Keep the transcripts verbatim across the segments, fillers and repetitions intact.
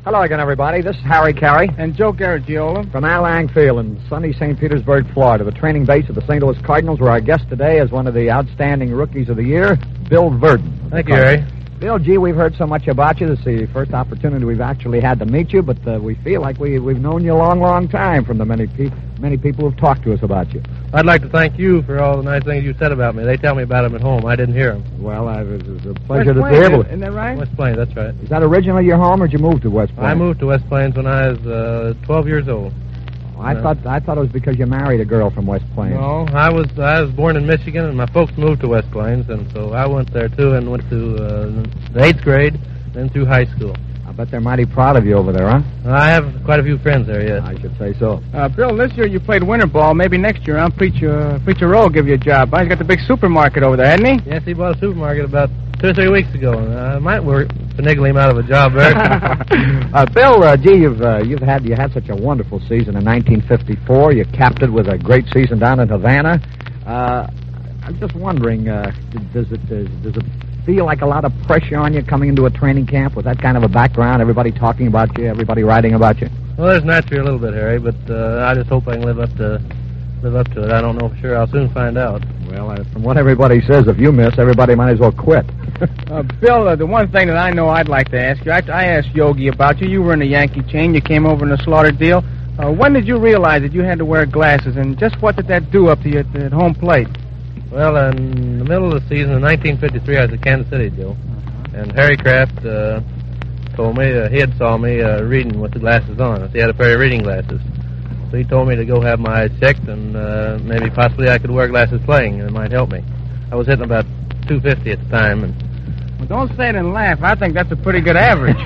Hello again, everybody. This is Harry Carey. And Joe Garagiola. From Al Lang Field in sunny Saint Petersburg, Florida, the training base of the Saint Louis Cardinals, where our guest today is one of the outstanding rookies of the year, Bill Virdon. Thank you, Harry. Bill, gee, we've heard so much about you. This is the first opportunity we've actually had to meet you, but uh, we feel like we, we've known you a long, long time from the many, pe- many people who've talked to us about you. I'd like to thank you for all the nice things you said about me. They tell me about them at home. I didn't hear them. Well, I, it was a pleasure West to Plains, be able to. Isn't that right? West Plains, that's right. Is that originally your home, or did you move to West Plains? I moved to West Plains when I was uh, twelve years old. Oh, I, no. thought, I thought it was because you married a girl from West Plains. No, I was I was born in Michigan, and my folks moved to West Plains, and so I went there, too, and went to uh, the eighth grade, then through high school. I bet they're mighty proud of you over there, huh? I have quite a few friends there, yes. I should say so. Uh, Bill, this year you played winter ball. Maybe next year, I'll Preacher, Preacher Rowe will give you a job. He's got the big supermarket over there, hasn't he? Yes, he bought a supermarket about two or three weeks ago, and I might work finagling him out of a job there. uh, Bill, uh, gee, you've uh, you've had you had such a wonderful season in nineteen fifty-four. You capped it with a great season down in Havana. Uh, I'm just wondering, uh, does it does, does it feel like a lot of pressure on you coming into a training camp with that kind of a background? Everybody talking about you, everybody writing about you. Well, there's naturally a little bit, Harry, but uh, I just hope I can live up to live up to it. I don't know for sure. I'll soon find out. Well, uh, from what everybody says, if you miss, everybody might as well quit. uh, Bill, uh, the one thing that I know I'd like to ask you, I, I asked Yogi about you. You were in the Yankee chain. You came over in the Slaughter deal. Uh, when did you realize that you had to wear glasses, and just what did that do up to you at, at home plate? Well, in the middle of the season in nineteen fifty-three, I was at Kansas City, Joe. Uh-huh. And Harry Kraft uh, told me, uh, he had saw me uh, reading with the glasses on. He had a pair of reading glasses. So he told me to go have my eyes checked, and uh, maybe possibly I could wear glasses playing, and it might help me. I was hitting about two fifty at the time. And well, don't say it and laugh. I think that's a pretty good average.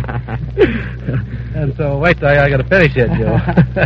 And so, wait till I, I got to finish it, Joe.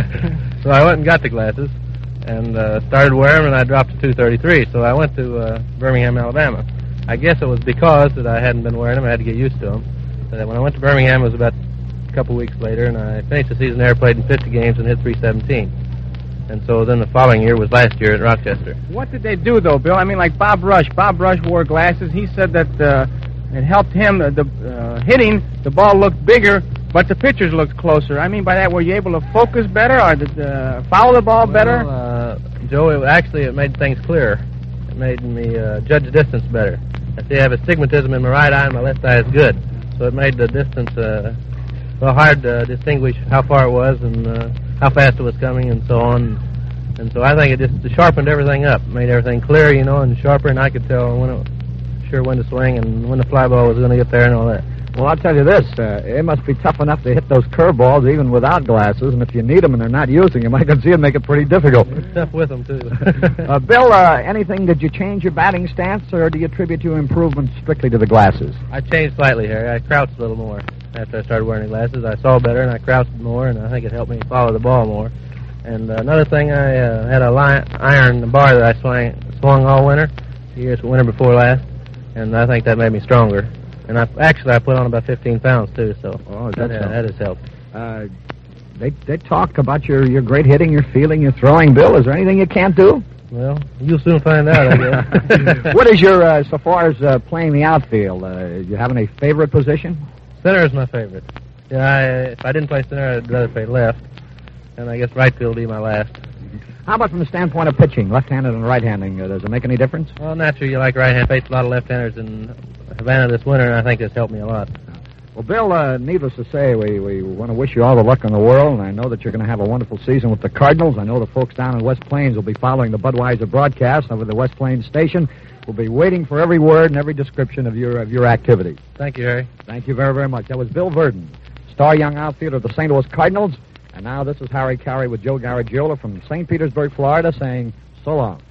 So I went and got the glasses, and uh, started wearing them, and I dropped to two thirty-three. So I went to uh, Birmingham, Alabama. I guess it was because that I hadn't been wearing them. I had to get used to them. So when I went to Birmingham, it was about a couple weeks later, and I finished the season there, played in fifty games, and hit three seventeen. And so then the following year was last year at Rochester. What did they do, though, Bill? I mean, like Bob Rush. Bob Rush wore glasses. He said that uh, it helped him, uh, the uh, hitting, the ball looked bigger, but the pitchers looked closer. I mean by that, were you able to focus better, or did, uh, foul the ball well, better? Uh, Joe, it, actually, it made things clearer. It made me uh, judge the distance better. I see I have astigmatism in my right eye, and my left eye is good. So it made the distance, uh, well, hard to distinguish how far it was and uh, how fast it was coming and so on. And so I think it just sharpened everything up, made everything clear, you know, and sharper, and I could tell when it, sure when to swing and when the fly ball was going to get there and all that. Well, I'll tell you this, uh, it must be tough enough to hit those curveballs even without glasses, and if you need them and they're not using them, I can see it make it pretty difficult. It's tough with them, too. uh, Bill, uh, anything, did you change your batting stance, or do you attribute your improvement strictly to the glasses? I changed slightly, Harry. I crouched a little more after I started wearing the glasses. I saw better, and I crouched more, and I think it helped me follow the ball more. And uh, another thing, I uh, had a line, iron bar that I swung, swung all winter, years winter before last, and I think that made me stronger. And I actually I put on about fifteen pounds too, so oh, that, uh, that has helped. Uh, they they talk about your, your great hitting, your fielding, your throwing. Bill, is there anything you can't do? Well, you'll soon find out, I guess. What is your uh, so far as uh, playing the outfield? Uh, do you have any favorite position? Center is my favorite. Yeah, I, if I didn't play center, I'd rather play left, and I guess right field would be my last. How about from the standpoint of pitching, left-handed and right-handing? Uh, does it make any difference? Well, naturally, you like right-hand. Faced a lot of left-handers in Havana this winter, and I think it's helped me a lot. Well, Bill, uh, needless to say, we, we want to wish you all the luck in the world, and I know that you're going to have a wonderful season with the Cardinals. I know the folks down in West Plains will be following the Budweiser broadcast over the West Plains station. We'll be waiting for every word and every description of your of your activity. Thank you, Harry. Thank you very, very much. That was Bill Virdon, star young outfielder of the Saint Louis Cardinals. And now this is Harry Carey with Joe Garagiola from Saint Petersburg, Florida, saying so long.